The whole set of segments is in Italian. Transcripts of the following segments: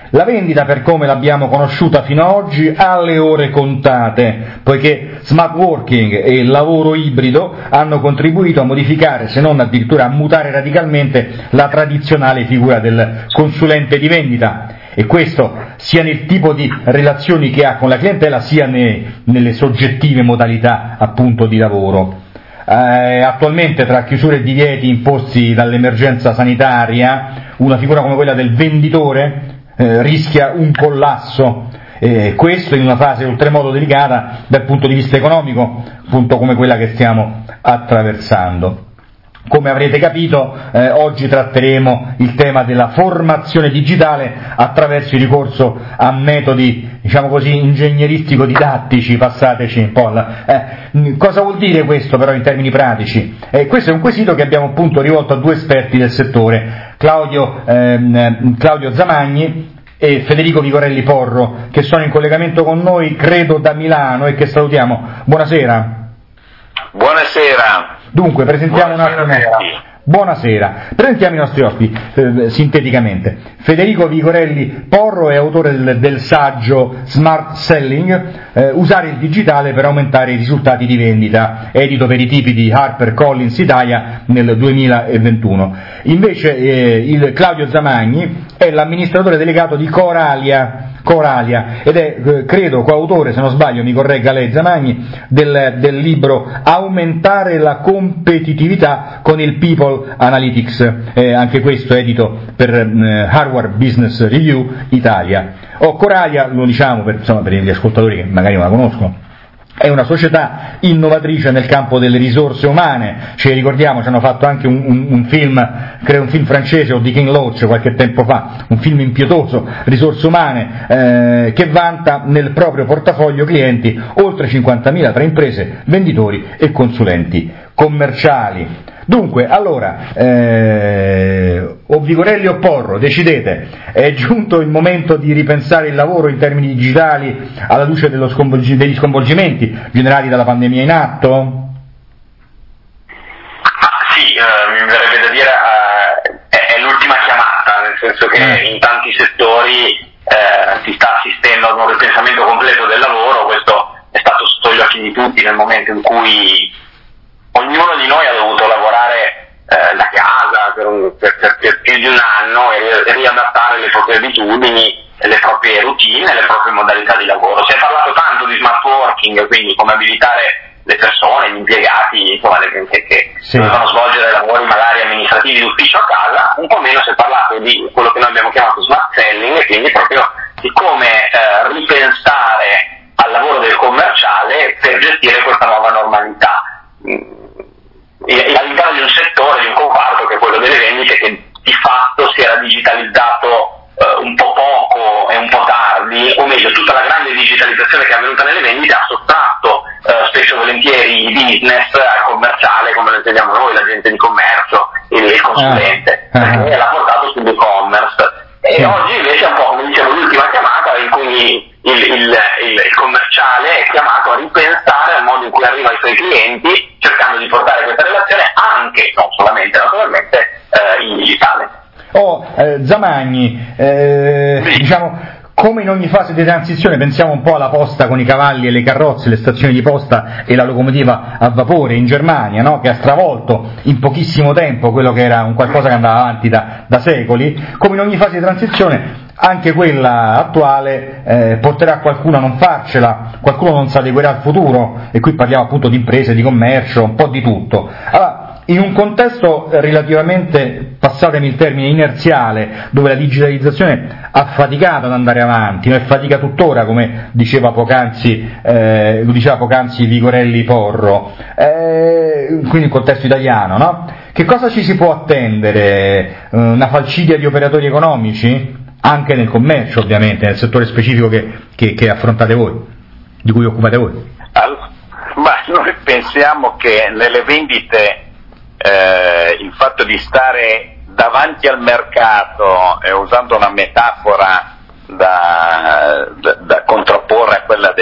La vendita, per come l'abbiamo conosciuta fino ad oggi, ha le ore contate, poiché smart working e il lavoro ibrido hanno contribuito a modificare, se non addirittura a mutare radicalmente, la tradizionale figura del consulente di vendita. E questo sia nel tipo di relazioni che ha con la clientela, sia nelle soggettive modalità appunto di lavoro. Attualmente, tra chiusure e divieti imposti dall'emergenza sanitaria, una figura come quella del venditore rischia un collasso, questo in una fase oltremodo delicata dal punto di vista economico, appunto come quella che stiamo attraversando. Come avrete capito, oggi tratteremo il tema della formazione digitale attraverso il ricorso a metodi, diciamo così, ingegneristico-didattici, passateci un po'. Cosa vuol dire questo però in termini pratici? Questo è un quesito che abbiamo appunto rivolto a due esperti del settore, Claudio Zamagni e Federico Vigorelli Porro, che sono in collegamento con noi, credo da Milano, e che salutiamo. Buonasera. Buonasera. Dunque, presentiamo un attimo. Buonasera. Presentiamo i nostri ospiti sinteticamente. Federico Vigorelli Porro è autore del saggio Smart Selling, usare il digitale per aumentare i risultati di vendita, edito per i tipi di HarperCollins Italia nel 2021. Invece il Claudio Zamagni è l'amministratore delegato di Coralia ed è, credo, coautore, se non sbaglio, mi corregga lei Zamagni, del libro Aumentare la competitività con il People Analytics, anche questo edito per Harvard Business Review Italia. Coralia, lo diciamo per gli ascoltatori che magari non la conoscono, è una società innovatrice nel campo delle risorse umane. Ci ricordiamo, ci hanno fatto anche un film, credo un film francese, o di King Loach qualche tempo fa, un film impietoso, risorse umane, che vanta nel proprio portafoglio clienti oltre 50.000 tra imprese, venditori e consulenti commerciali. Dunque, allora, o Vigorelli o Porro, decidete, è giunto il momento di ripensare il lavoro in termini digitali alla luce degli sconvolgimenti generati dalla pandemia in atto? Sì, mi verrebbe da dire è l'ultima chiamata, nel senso che in tanti settori si sta assistendo ad un ripensamento completo del lavoro. Questo è stato sotto gli occhi di tutti nel momento in cui ognuno di noi ha dovuto lavorare da casa per più di un anno e riadattare le proprie abitudini, le proprie routine e le proprie modalità di lavoro. Si è parlato tanto di smart working, quindi come abilitare le persone, gli impiegati, insomma, che dovevano svolgere lavori magari amministrativi d'ufficio a casa. Un po' meno si è parlato di quello che noi abbiamo chiamato smart selling, e quindi proprio di come ripensare al lavoro del commerciale per gestire questa nuova normalità. All'interno di un settore, di un comparto che è quello delle vendite, che di fatto si era digitalizzato un po' poco e un po' tardi, o meglio, tutta la grande digitalizzazione che è avvenuta nelle vendite ha sottratto spesso e volentieri il business al commerciale, come lo intendiamo noi, l'agente di commercio e il consulente, perché l'ha portato sull'e-commerce. E oggi invece è un po', come dicevo, l'ultima chiamata in cui il commerciale è chiamato a ripensare al modo in cui arriva ai suoi clienti, cercando di portare questa relazione anche, non solamente naturalmente, in digitale. Zamagni, diciamo, come in ogni fase di transizione, pensiamo un po' alla posta con i cavalli e le carrozze, le stazioni di posta e la locomotiva a vapore in Germania, no? Che ha stravolto in pochissimo tempo quello che era un qualcosa che andava avanti da secoli. Come in ogni fase di transizione, anche quella attuale porterà qualcuno a non farcela, qualcuno non si adeguerà al futuro, e qui parliamo appunto di imprese, di commercio, un po' di tutto. Allora, in un contesto relativamente, passatemi il termine, inerziale, dove la digitalizzazione ha faticato ad andare avanti, e fatica tuttora, come diceva poc'anzi Vigorelli Porro, quindi in contesto italiano, no? Che cosa ci si può attendere? Una falcidia di operatori economici? Anche nel commercio, ovviamente, nel settore specifico che affrontate voi, di cui occupate voi. Ma noi pensiamo che nelle vendite il fatto di stare davanti al mercato, usando una metafora da contrapporre a quella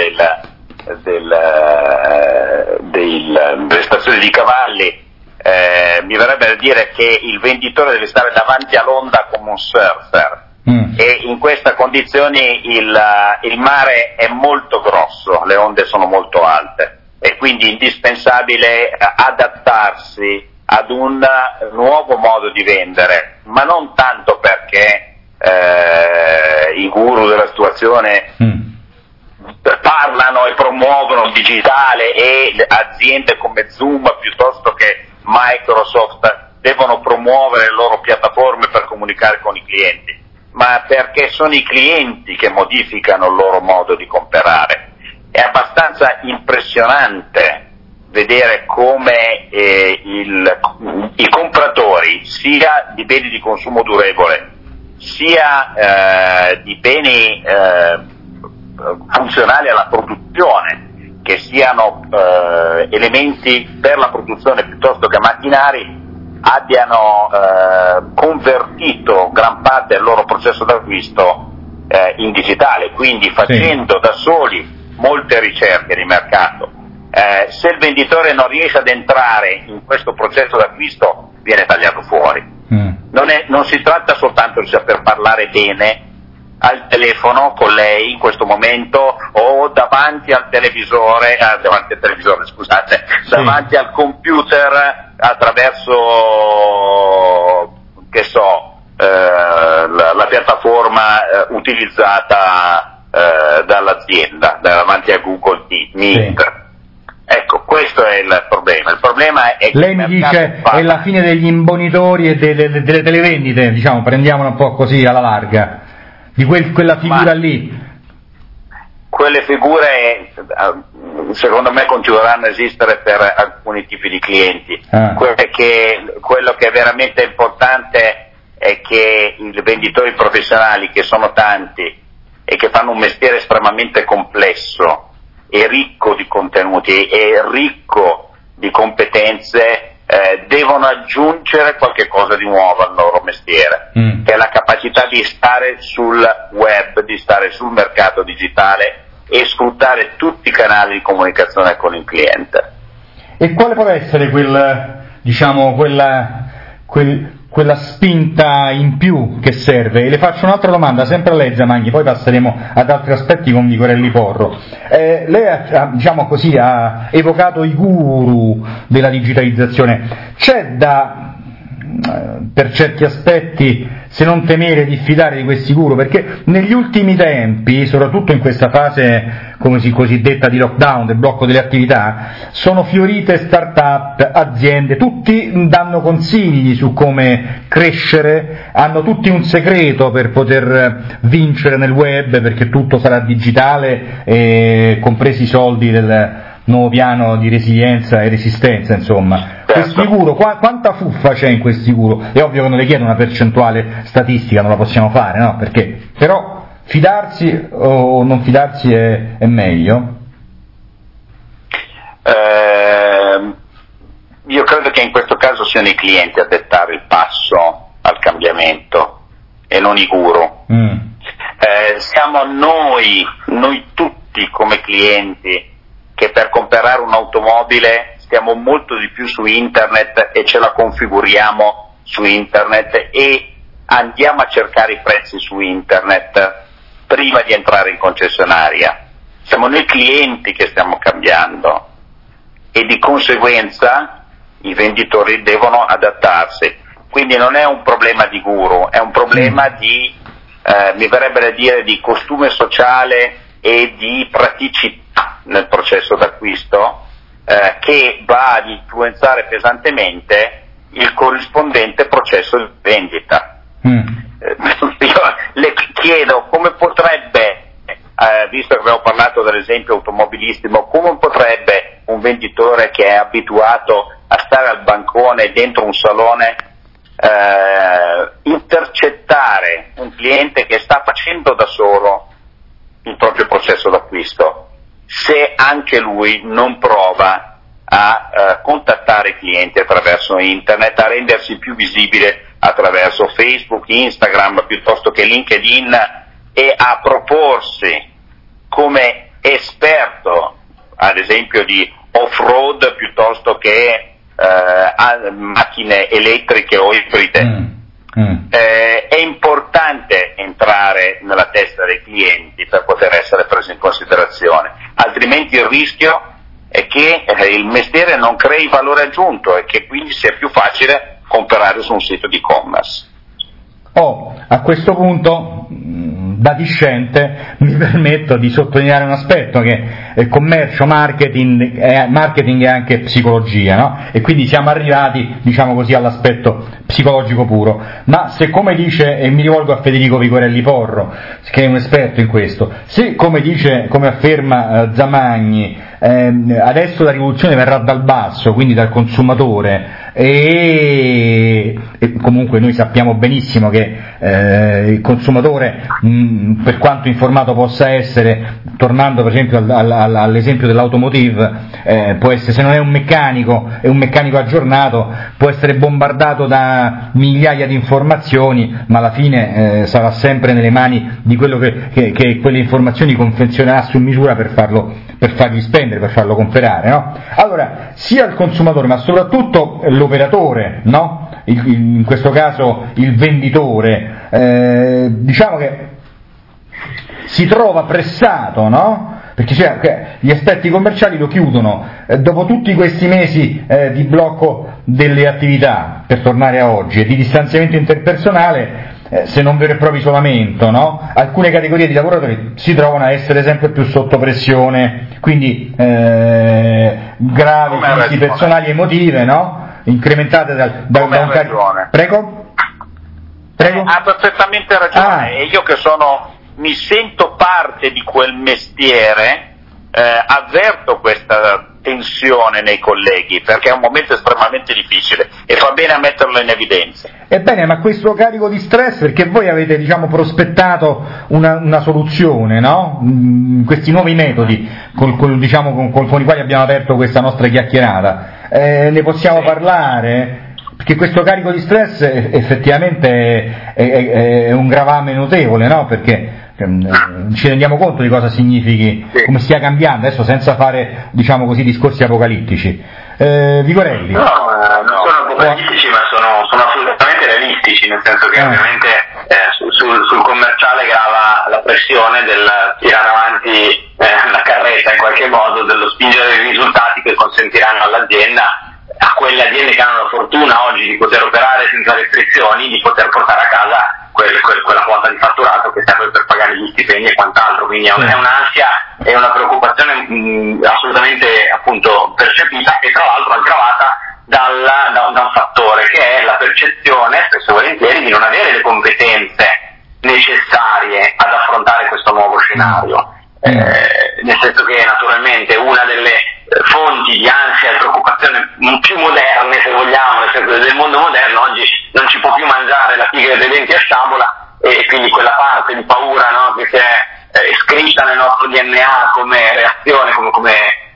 delle stazioni di cavalli, mi verrebbe da dire che il venditore deve stare davanti all'onda come un surfer, E in queste condizioni il mare è molto grosso, le onde sono molto alte e quindi è indispensabile adattarsi ad un nuovo modo di vendere, ma non tanto perché i guru della situazione parlano e promuovono il digitale e aziende come Zoom piuttosto che Microsoft devono promuovere le loro piattaforme per comunicare con i clienti, ma perché sono i clienti che modificano il loro modo di comprare. È abbastanza impressionante vedere come i compratori sia di beni di consumo durevole sia di beni funzionali alla produzione, che siano elementi per la produzione piuttosto che macchinari, abbiano convertito gran parte del loro processo d'acquisto in digitale, quindi facendo da soli molte ricerche di mercato. Se il venditore non riesce ad entrare in questo processo d'acquisto, viene tagliato fuori. Non si tratta soltanto di saper parlare bene al telefono con lei in questo momento o davanti al televisore, scusate, davanti al computer attraverso, che so, la piattaforma utilizzata dall'azienda, davanti a Google Meet. Ecco, questo è il problema. Il problema è che lei mi dice è la fine degli imbonitori e delle televendite, diciamo, prendiamola un po' così alla larga, di quella figura lì. Quelle figure secondo me continueranno a esistere per alcuni tipi di clienti. Quello che è veramente importante è che i venditori professionali, che sono tanti e che fanno un mestiere estremamente complesso e ricco di contenuti e ricco di competenze, devono aggiungere qualche cosa di nuovo al loro mestiere, che è la capacità di stare sul web, di stare sul mercato digitale e sfruttare tutti i canali di comunicazione con il cliente. E quale può essere quella spinta in più che serve? E le faccio un'altra domanda, sempre a lei Zamagni, poi passeremo ad altri aspetti con Vigorelli Porro. Lei ha evocato i guru della digitalizzazione. C'è per certi aspetti, se non temere, diffidare di questi guru, perché negli ultimi tempi, soprattutto in questa fase cosiddetta di lockdown, del blocco delle attività, sono fiorite start-up, aziende, tutti danno consigli su come crescere, hanno tutti un segreto per poter vincere nel web, perché tutto sarà digitale, compresi i soldi del nuovo piano di resilienza e resistenza, insomma. Questi guru, quanta fuffa c'è in questi guru? È ovvio che non le chiedo una percentuale statistica, non la possiamo fare, no? Perché? Però fidarsi o non fidarsi è meglio? Io credo che in questo caso siano i clienti a dettare il passo al cambiamento e non i guru. Siamo noi tutti come clienti che per comprare un'automobile stiamo molto di più su internet e ce la configuriamo su internet e andiamo a cercare i prezzi su internet prima di entrare in concessionaria. Siamo noi clienti che stiamo cambiando e di conseguenza i venditori devono adattarsi. Quindi non è un problema di guru, è un problema di, mi verrebbe da dire, di costume sociale e di praticità nel processo d'acquisto, che va ad influenzare pesantemente il corrispondente processo di vendita. Io le chiedo come potrebbe, visto che abbiamo parlato dell'esempio automobilistico, come potrebbe un venditore che è abituato a stare al bancone dentro un salone intercettare un cliente che sta facendo da solo il proprio processo d'acquisto, se anche lui non prova a contattare i clienti attraverso internet, a rendersi più visibile attraverso Facebook, Instagram piuttosto che LinkedIn e a proporsi come esperto, ad esempio di off-road piuttosto che macchine elettriche o ibride. È importante non crei valore aggiunto e che quindi sia più facile comprare su un sito di e-commerce. A questo punto, da discente, mi permetto di sottolineare un aspetto che commercio, marketing è anche psicologia, no? E quindi siamo arrivati, diciamo così, all'aspetto psicologico puro. Ma se, come dice, e mi rivolgo a Federico Vigorelli Porro, che è un esperto in questo, se, come afferma Zamagni, adesso la rivoluzione verrà dal basso, quindi dal consumatore, e comunque noi sappiamo benissimo che il consumatore, per quanto informato possa essere, tornando per esempio all'esempio dell'automotive, può essere, se non è un meccanico, è un meccanico aggiornato, può essere bombardato da migliaia di informazioni, ma alla fine sarà sempre nelle mani di quello che quelle informazioni confezionerà su misura per fargli spendere, per farlo comprare, no? Allora, sia il consumatore, ma soprattutto l'operatore, no? In questo caso il venditore, diciamo che si trova pressato, no? Perché gli aspetti commerciali lo chiudono, dopo tutti questi mesi di blocco delle attività, per tornare a oggi, e di distanziamento interpersonale, se non vero e proprio isolamento, no? Alcune categorie di lavoratori si trovano a essere sempre più sotto pressione, quindi gravi crisi personali e emotive, no? Incrementate da un carico. Prego? Ha perfettamente ragione, e io che mi sento parte di quel mestiere, avverto questa tensione nei colleghi, perché è un momento estremamente difficile e fa bene a metterlo in evidenza. Ebbene, ma questo carico di stress, perché voi avete, diciamo, prospettato una soluzione, no? Questi nuovi metodi con i quali abbiamo aperto questa nostra chiacchierata, ne possiamo parlare? Perché questo carico di stress effettivamente è un gravame notevole, no? Perché ci rendiamo conto di cosa significhi, come stia cambiando, adesso senza fare, diciamo così, discorsi apocalittici. Vigorelli? No, non sono apocalittici, ma sono assolutamente realistici, nel senso che ovviamente sul commerciale grava la pressione del tirare avanti la carretta in qualche modo, dello spingere i risultati che consentiranno all'azienda, a quelle aziende che hanno la fortuna oggi di poter operare senza restrizioni, di poter portare a casa quella quota di fatturato che serve per pagare gli stipendi e quant'altro, quindi è un'ansia e una preoccupazione assolutamente, appunto, percepita, e tra l'altro aggravata da un fattore che è la percezione, spesso e volentieri, di non avere le competenze necessarie ad affrontare questo nuovo scenario, nel senso che naturalmente una delle fonti di ansia e preoccupazione più moderne, se vogliamo, nel senso del mondo moderno, oggi non ci può più mangiare la tigre dei denti a sciabola, e quindi quella parte di paura, no, che è scritta nel nostro DNA come reazione, come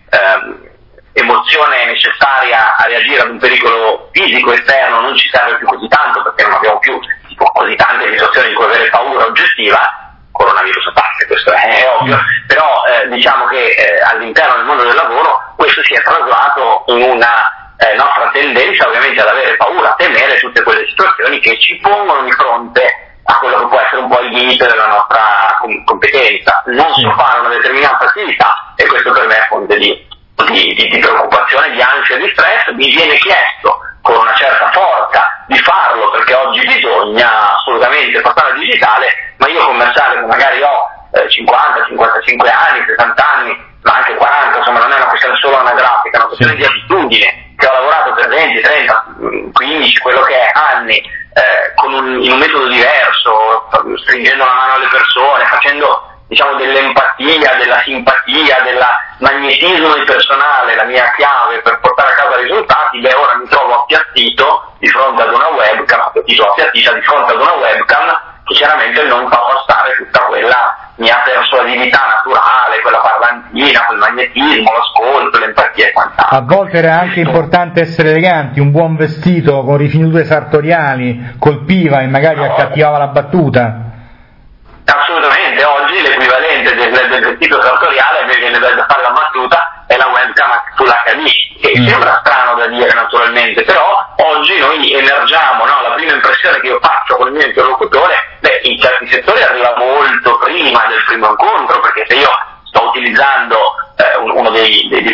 emozione necessaria a reagire ad un pericolo fisico esterno, non ci serve più così tanto, perché non abbiamo più così tante situazioni di cui avere paura oggettiva. Coronavirus a parte, questo è ovvio, però diciamo che all'interno del mondo del lavoro questo si è traslato in una nostra tendenza ovviamente ad avere paura, a temere tutte quelle situazioni che ci pongono di fronte a quello che può essere un po' il limite della nostra competenza. Non so fare una determinata attività, e questo per me è fonte di preoccupazione, di ansia e di stress. Mi viene chiesto con una certa forza di farlo, perché oggi bisogna assolutamente passare al digitale, ma io commerciale, che magari ho 50, 55 anni, 60 anni, ma anche 40, insomma non è una questione solo anagrafica, è una questione di abitudine, che ho lavorato per 20, 30, 15, quello che è, anni, in un metodo diverso, stringendo la mano alle persone, facendo, diciamo, dell'empatia, della simpatia, del magnetismo del personale la mia chiave per portare a casa risultati. Ora mi trovo appiattito di fronte ad una webcam, di fronte ad una webcam che chiaramente non fa passare tutta quella mia persuasività naturale, quella parlantina, quel magnetismo, l'ascolto, l'empatia e quant'altro. A volte era anche importante essere eleganti, un buon vestito con rifiniture sartoriali colpiva e magari accattivava la battuta. Assolutamente, oggi l'equivalente del vestito sartoriale, a me viene da fare la battuta, è la webcam sull'HD, che sembra strano da dire naturalmente, però oggi noi emergiamo, no? La prima impressione che io faccio con il mio interlocutore, in certi settori arriva molto prima del primo incontro, perché se io sto utilizzando uno dei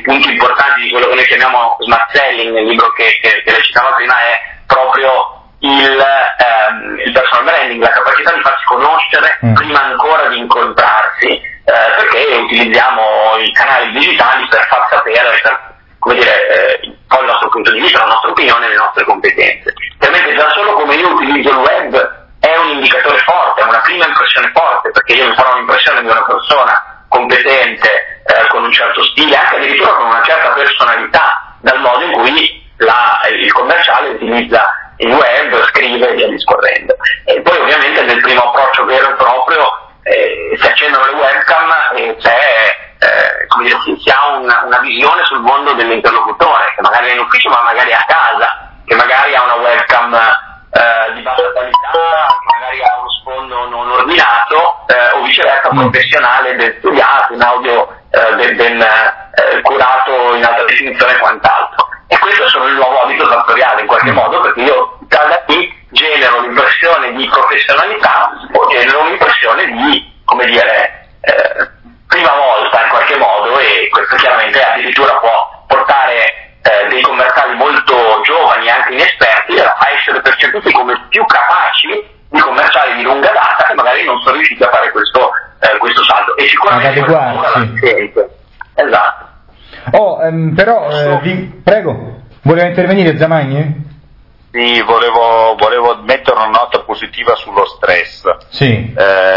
punti importanti di quello che noi chiamiamo smart selling, nel libro che le citavo prima, è proprio il personal branding, la capacità di farsi conoscere prima ancora di incontrarsi, perché utilizziamo i canali digitali per far sapere, poi il nostro punto di vista, la nostra opinione, le nostre competenze. Chiaramente già solo come io utilizzo il web è un indicatore forte, è una prima impressione forte, perché io mi farò un'impressione di una persona competente, con un certo stile, anche addirittura con una certa personalità, dal modo in cui il commerciale utilizza il web, scrive e via discorrendo. E poi ovviamente nel primo approccio vero e proprio si accendono le webcam e si ha una visione sul mondo dell'interlocutore, che magari è in ufficio ma magari è a casa, che magari ha una webcam di bassa qualità, che magari ha uno sfondo non ordinato, o viceversa professionale, ben studiato, in audio ben curato in alta definizione e quant'altro. E questo è solo il nuovo abito sartoriale in qualche modo, perché io già da qui genero l'impressione di professionalità o genero un'impressione di, prima volta in qualche modo, e questo chiaramente addirittura può portare dei commerciali molto giovani e anche inesperti a essere percepiti come più capaci di commerciali di lunga data che magari non sono riusciti a fare questo salto. E sicuramente esatto. Prego, voleva intervenire Zamagni? Sì, volevo mettere una nota positiva sullo stress. Sì.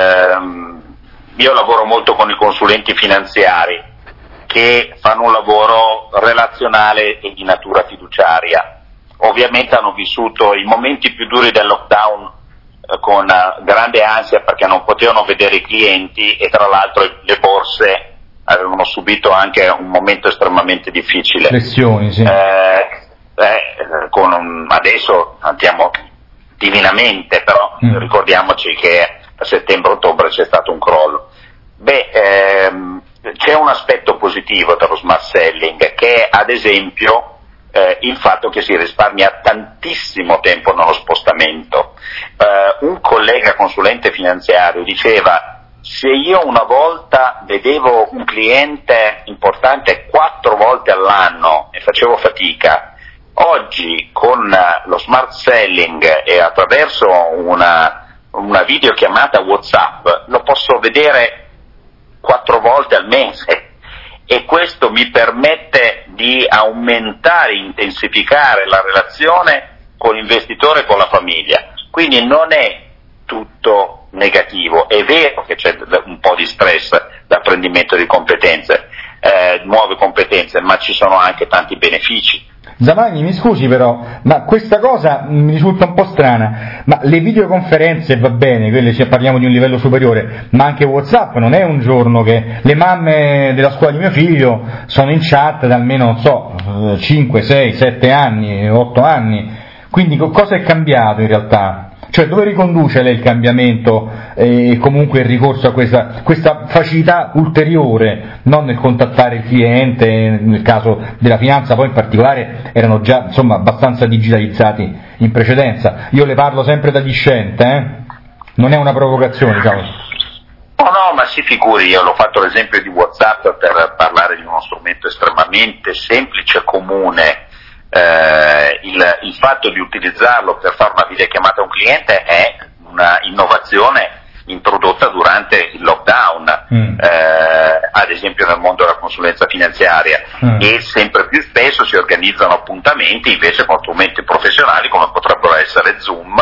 Io lavoro molto con i consulenti finanziari che fanno un lavoro relazionale e di natura fiduciaria. Ovviamente hanno vissuto i momenti più duri del lockdown con grande ansia, perché non potevano vedere i clienti e tra l'altro le borse avevano subito anche un momento estremamente difficile. Pressioni, sì. Adesso andiamo divinamente, però ricordiamoci che a settembre-ottobre c'è stato un crollo. C'è un aspetto positivo dello smart selling, che è ad esempio il fatto che si risparmia tantissimo tempo nello spostamento. Un collega consulente finanziario diceva: se io una volta vedevo un cliente importante 4 volte all'anno e facevo fatica, oggi con lo smart selling e attraverso una videochiamata WhatsApp lo posso vedere 4 volte al mese, e questo mi permette di aumentare, intensificare la relazione con l'investitore e con la famiglia. Quindi non è tutto negativo, è vero che c'è un po' di stress d'apprendimento di competenze, nuove competenze, ma ci sono anche tanti benefici. Zamagni, mi scusi però, ma questa cosa mi risulta un po' strana, ma le videoconferenze va bene, quelle parliamo di un livello superiore, ma anche WhatsApp non è un giorno che le mamme della scuola di mio figlio sono in chat da almeno, 5, 6, 7 anni, 8 anni, quindi cosa è cambiato in realtà? Cioè, dove riconduce lei il cambiamento e comunque il ricorso a questa facilità ulteriore, non nel contattare il cliente, nel caso della finanza poi in particolare erano già abbastanza digitalizzati in precedenza. Io le parlo sempre da discente, non è una provocazione, diciamo. No, ma si figuri, io l'ho fatto l'esempio di WhatsApp per parlare di uno strumento estremamente semplice e comune. Il fatto di utilizzarlo per fare una videochiamata a un cliente è una innovazione introdotta durante il lockdown, ad esempio nel mondo della consulenza finanziaria, e sempre più spesso si organizzano appuntamenti invece con strumenti professionali come potrebbero essere Zoom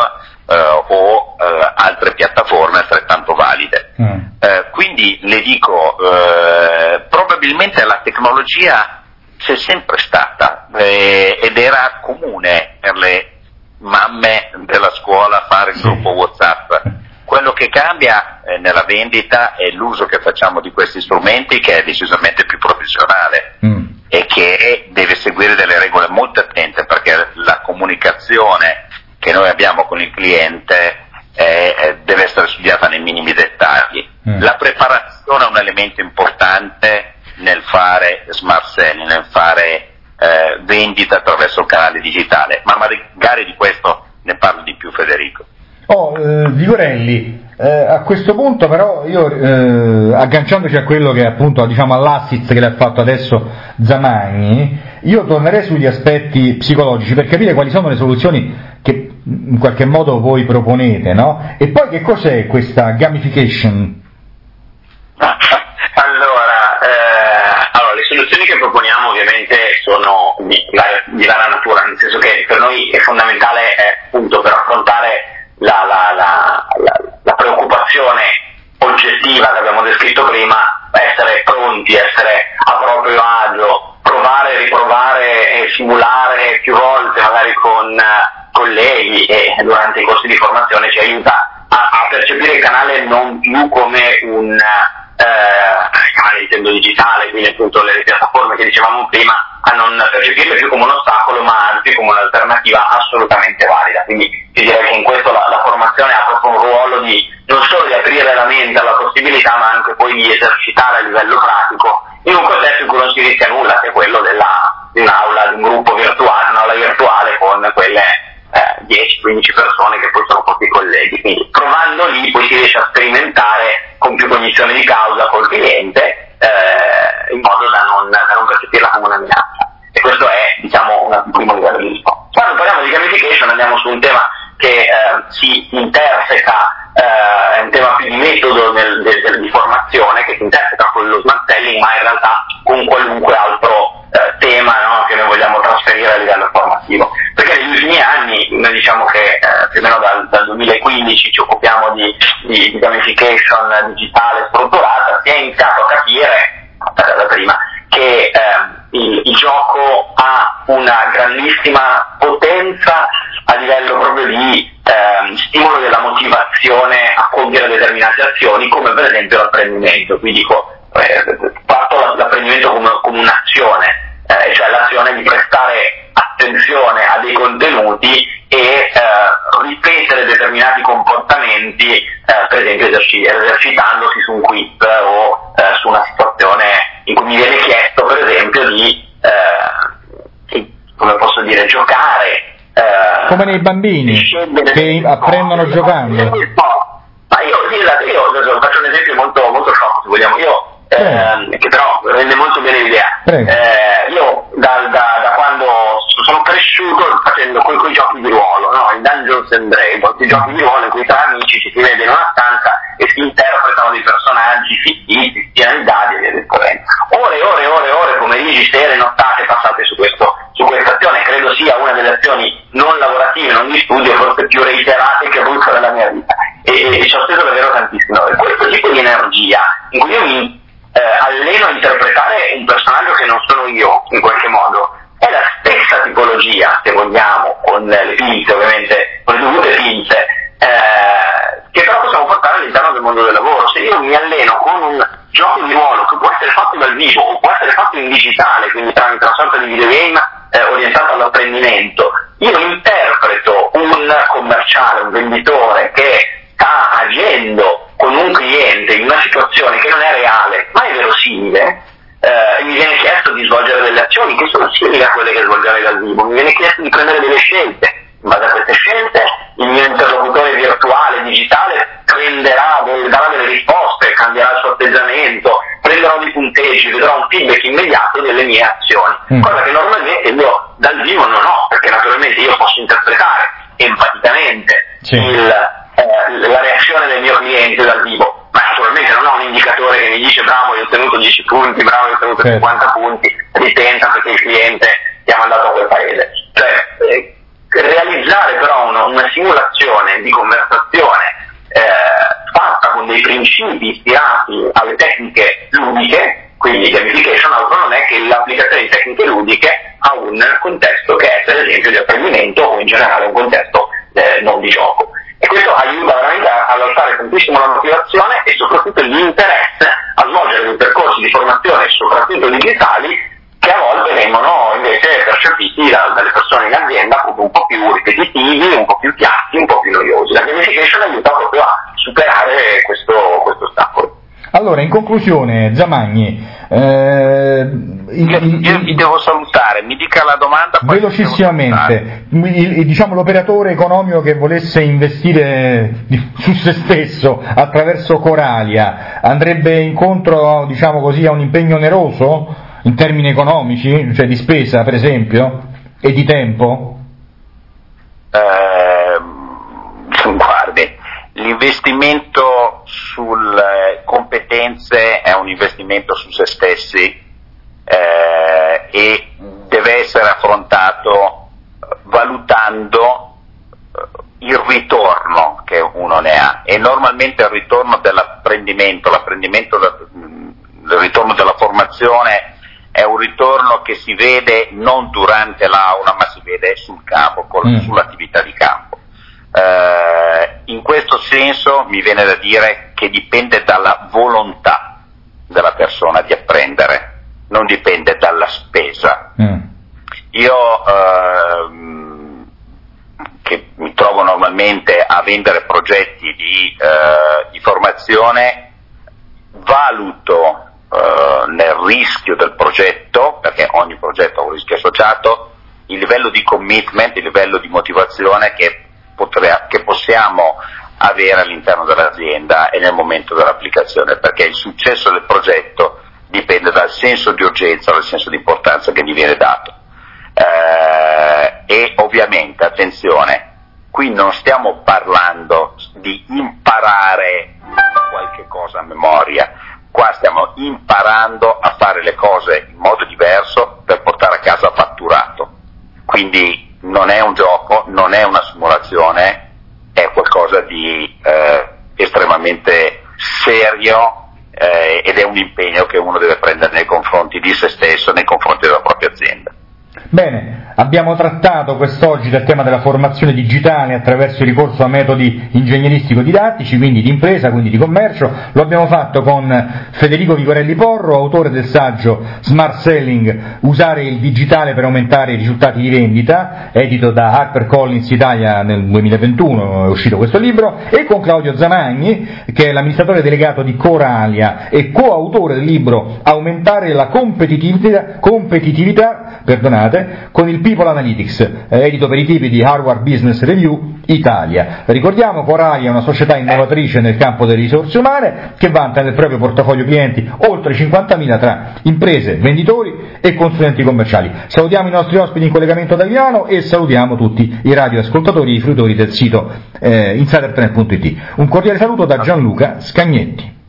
o altre piattaforme altrettanto valide. Quindi le dico, probabilmente la tecnologia c'è sempre stata ed era comune per le mamme della scuola fare il gruppo WhatsApp. Quello che cambia nella vendita è l'uso che facciamo di questi strumenti, che è decisamente più professionale e che deve seguire delle regole molto attente, perché la comunicazione che noi abbiamo con il cliente deve essere studiata nei minimi dettagli. La preparazione è un elemento importante nel fare smart selling, nel fare vendita attraverso il canale digitale, ma magari di questo ne parlo di più Federico. Vigorelli, A questo punto però io, agganciandoci a quello che appunto, diciamo, all'assist che le ha fatto adesso Zamagni, io tornerei sugli aspetti psicologici per capire quali sono le soluzioni che in qualche modo voi proponete, no? E poi che cos'è questa gamification? Allora, le soluzioni che proponiamo ovviamente sono di varia natura, nel senso che per noi è fondamentale, appunto, per affrontare la preoccupazione oggettiva che abbiamo descritto prima, essere pronti, essere a proprio agio, provare, riprovare e simulare più volte, magari con colleghi e durante i corsi di formazione, ci aiuta a percepire il canale non più come un canale intendo digitale, quindi appunto le piattaforme che dicevamo prima, a non percepirle più come un ostacolo, ma anzi come un'alternativa assolutamente valida. Quindi io direi che in questo la formazione ha proprio un ruolo di non solo di aprire la mente alla possibilità, ma anche poi di esercitare a livello pratico in un contesto in cui non si rischia nulla, che è quello di un'aula, di un gruppo virtuale, un'aula virtuale con quelle 10-15 persone che poi sono propri colleghi. Quindi provando lì poi si riesce a sperimentare con più cognizione di causa col cliente, in modo da non percepirla come una minaccia. E questo è, diciamo, un primo livello di risposta. Quando parliamo di gamification andiamo su un tema che si interseca, è un tema più di metodo di formazione, che si interseca con lo smart selling, ma in realtà con qualunque altro tema, no, che noi vogliamo trasferire a livello formativo. Perché negli ultimi anni, noi diciamo che più o meno dal 2015 ci occupiamo di gamification digitale strutturata, si è iniziato a capire, da prima, che il gioco ha una grandissima potenza a livello proprio di stimolo della motivazione a compiere determinate azioni, come per esempio l'apprendimento. Qui dico, tratto l'apprendimento come un'azione, cioè l'azione di prestare attenzione a dei contenuti e ripetere determinati comportamenti, per esempio esercitandosi su un quiz o su una situazione in cui mi viene chiesto, per esempio, di come posso dire, giocare. Come nei bambini che apprendono giocando. Ma io faccio un esempio molto, molto sciocco, se vogliamo. Che però rende molto bene l'idea. Io da quando sono cresciuto facendo quei giochi di ruolo, no? Il Dungeons and Dragons, i giochi di ruolo in cui tra amici ci si vede in una stanza e si interpretano dei personaggi fittizi, si tirano i dadi e via discorrendo. Ore, pomeriggi, sere, nottate passate su questa azione. Credo sia una delle azioni non lavorative, non di studio, forse più reiterate che ho avuto nella mia vita, e ci ho speso davvero tantissimo. E questo tipo di energia in cui io mi alleno a interpretare un personaggio che non sono io, in qualche modo, è la stessa tipologia, se vogliamo, con le pinze ovviamente, con le dovute pinze, che però possiamo portare all'interno del mondo del lavoro. Se io mi alleno con un gioco di ruolo che può essere fatto dal vivo o può essere fatto in digitale, quindi tramite una sorta di videogame orientato all'apprendimento, io interpreto un commerciale, un venditore che sta agendo con un cliente in una situazione che non è reale ma è verosimile, e mi viene chiesto di svolgere delle azioni che sono simili a quelle che svolgerei dal vivo, mi viene chiesto di prendere delle scelte. In base a queste scelte il mio interlocutore virtuale, digitale, darà delle risposte, cambierà il suo atteggiamento, prenderò dei punteggi, vedrò un feedback immediato delle mie azioni, cosa che normalmente io dal vivo non ho, perché naturalmente io posso interpretare empaticamente la reazione del mio cliente dal vivo, ma naturalmente non ho un indicatore che mi dice bravo, hai ottenuto 10 punti, bravo, hai ottenuto 50 punti, ritenta perché il cliente ti ha mandato a quel paese. Cioè, realizzare però una simulazione di conversazione fatta con dei principi ispirati alle tecniche ludiche, quindi gamification altro non è che l'applicazione di tecniche ludiche a un contesto che è per esempio di apprendimento o in generale un contesto non di gioco. E questo aiuta veramente ad alzare tantissimo la motivazione e soprattutto l'interesse a svolgere dei percorsi di formazione, soprattutto digitali, che a volte vengono invece percepiti dalle persone in azienda come un po' più ripetitivi, un po' più piatti, un po' più noiosi. La gamification aiuta proprio a superare questo ostacolo. Allora, in conclusione, Zamagni, io vi devo salutare, mi dica la domanda. Velocissimamente, diciamo l'operatore economico che volesse investire su se stesso attraverso Coralia andrebbe incontro, diciamo così, a un impegno oneroso in termini economici, cioè di spesa per esempio, e di tempo? Guardi, l'investimento sulle competenze è un investimento su se stessi e deve essere affrontato valutando il ritorno che uno ne ha, e normalmente il ritorno dell'apprendimento, il ritorno della formazione è un ritorno che si vede non durante l'aula, ma si vede sul campo, sull'attività di campo. In questo senso mi viene da dire che dipende dalla volontà della persona di apprendere, non dipende dalla spesa. Io che mi trovo normalmente a vendere progetti di formazione, valuto nel rischio del progetto, perché ogni progetto ha un rischio associato, il livello di commitment, il livello di motivazione che possiamo avere all'interno dell'azienda e nel momento dell'applicazione, perché il successo del progetto dipende dal senso di urgenza, dal senso di importanza che gli viene dato. E ovviamente, attenzione, qui non stiamo parlando di imparare qualche cosa a memoria, qua stiamo imparando a fare le cose in modo diverso per portare a casa fatturato. Quindi non è un gioco, non è una simulazione, è qualcosa di estremamente serio ed è un impegno che uno deve prendere nei confronti di se stesso, nei confronti della propria azienda. Bene, abbiamo trattato quest'oggi del tema della formazione digitale attraverso il ricorso a metodi ingegneristico-didattici, quindi di impresa, quindi di commercio. Lo abbiamo fatto con Federico Vigorelli Porro, autore del saggio Smart Selling, usare il digitale per aumentare i risultati di vendita, edito da HarperCollins Italia nel 2021, è uscito questo libro, e con Claudio Zamagni, che è l'amministratore delegato di Coralia e coautore del libro Aumentare la competitività, con il People Analytics, edito per i tipi di Harvard Business Review Italia. Ricordiamo, Coralia è una società innovatrice nel campo delle risorse umane che vanta nel proprio portafoglio clienti oltre 50.000 tra imprese, venditori e consulenti commerciali. Salutiamo i nostri ospiti in collegamento da Milano e salutiamo tutti i radioascoltatori e i fruitori del sito insidertrend.it. Un cordiale saluto da Gianluca Scagnetti.